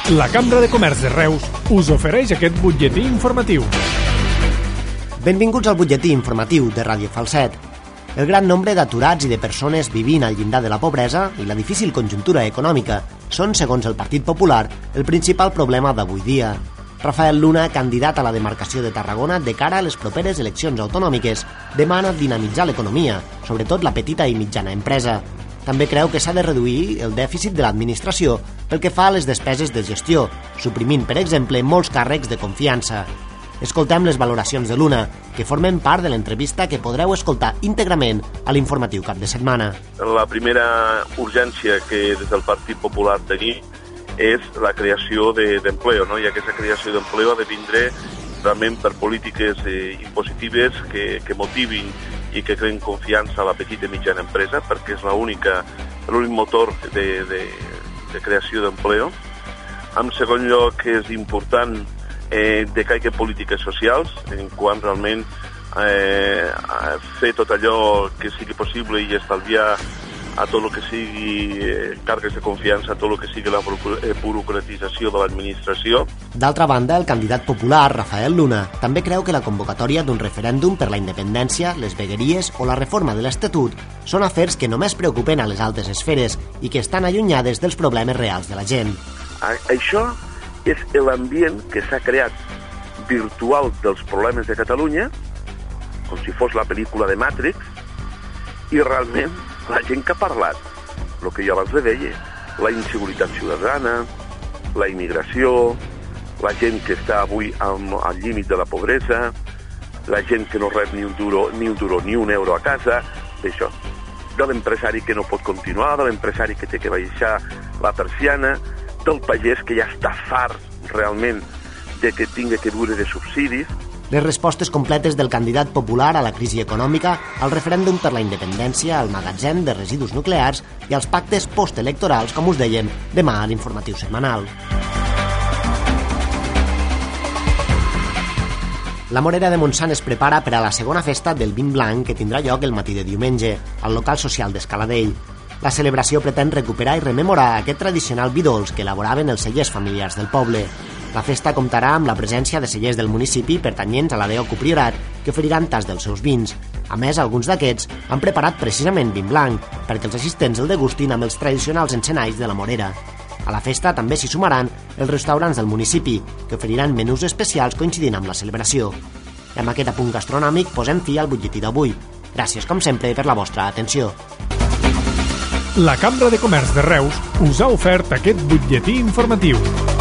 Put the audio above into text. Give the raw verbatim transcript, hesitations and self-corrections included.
La Cambra de Comerç de Reus us ofereix aquest butlletí informatiu. Benvinguts al butlletí informatiu de Ràdio Falset. El gran nombre d'aturats i de persones vivint al llindar de la pobresa i la difícil conjuntura econòmica són, segons el Partit Popular, el principal problema d'avui dia. Rafael Luna, candidat a la demarcació de Tarragona de cara a les properes eleccions autonòmiques, demana dinamitzar l'economia, sobretot la petita i mitjana empresa. També creu que s'ha de reduir el dèficit de l'administració pel que fa a les despeses de gestió, suprimint, per exemple, molts càrrecs de confiança. Escoltem les valoracions de Luna, que formen part de l'entrevista que podreu escoltar íntegrament a l'informatiu cap de setmana. La primera urgència que des del Partit Popular tenim és la creació d'empleo, no? I aquesta creació d'empleo ha de vindre realment per polítiques eh, impositives que, que motivin i que creen confiança a la petita i mitjana empresa, perquè és l'únic motor de, de, de creació d'empleo. En segon lloc, és important eh, de que hi hagi polítiques socials, en quant realment eh, fer tot allò que sigui possible i estalviar a tot el que sigui eh, càrregues de confiança, a tot el que sigui la burocratització de l'administració. D'altra banda, el candidat popular, Rafael Luna, també creu que la convocatòria d'un referèndum per la independència, les vegueries o la reforma de l'Estatut són afers que només preocupen a les altes esferes i que estan allunyades dels problemes reals de la gent. Això és l'ambient que s'ha creat virtual dels problemes de Catalunya, com si fos la pel·lícula de Matrix, i realment la gent que ha parlat, el que jo abans li deia, la inseguretat ciutadana, la immigració, la gent que està avui al, al límit de la pobresa, la gent que no rep ni un duro ni un, duro, ni un euro a casa, d'això, de l'empresari que no pot continuar, de l'empresari que té que baixar la persiana, del pagès que ja està fart realment de que tingui que viure de subsidis. Les respostes completes del candidat popular a la crisi econòmica, al referèndum per la independència, al magatzem de residus nuclears i als pactes postelectorals, com us dèiem, demà a l'informatiu setmanal. La Morera de Montsant es prepara per a la segona festa del vin blanc que tindrà lloc el matí de diumenge, al local social d'Escaladell. La celebració pretén recuperar i rememorar aquest tradicional vi dolç que elaboraven els cellers familiars del poble. La festa comptarà amb la presència de cellers del municipi pertanyents a la D E O Priorat que oferiran tas dels seus vins. A més, alguns d'aquests han preparat precisament vin blanc perquè els assistents el degustin amb els tradicionals encenalls de la Morera. A la festa també s'hi sumaran els restaurants del municipi que oferiran menús especials coincidint amb la celebració. I amb aquest apunt gastronòmic posem fi al butlletí d'avui. Gràcies, com sempre, per la vostra atenció. La Cambra de Comerç de Reus us ha ofert aquest butlletí informatiu.